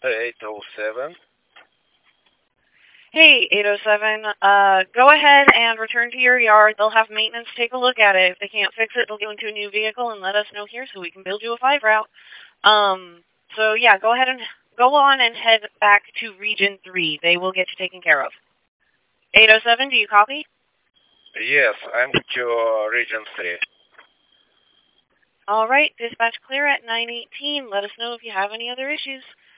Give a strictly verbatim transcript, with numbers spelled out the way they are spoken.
eight oh seven. Hey, eight oh seven, uh, go ahead and return to your yard. They'll have maintenance take a look at it. If they can't fix it, they'll go into a new vehicle and let us know here so we can build you a five route. Um, so yeah, go ahead and go on and head back to Region three. They will get you taken care of. eight oh seven, do you copy? Yes, I'm to uh, Region three. All right, dispatch clear at nine eighteen. Let us know if you have any other issues.